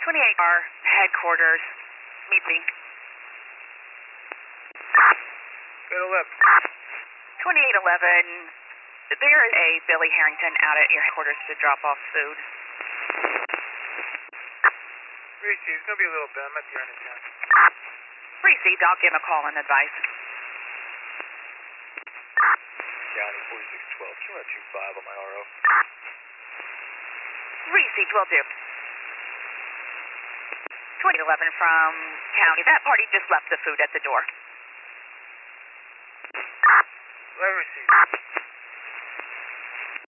28R headquarters. Meet me. Go to left. 2811. There is a Billy Harrington out at your headquarters to drop off food. Received. It's going to be a little bit. I'm at the end of town. Received. I'll give him a call and advice. County 4612. Can you run 25 on my RO? Received. Will do. 2811 from county. That party just left the food at the door. 11 received.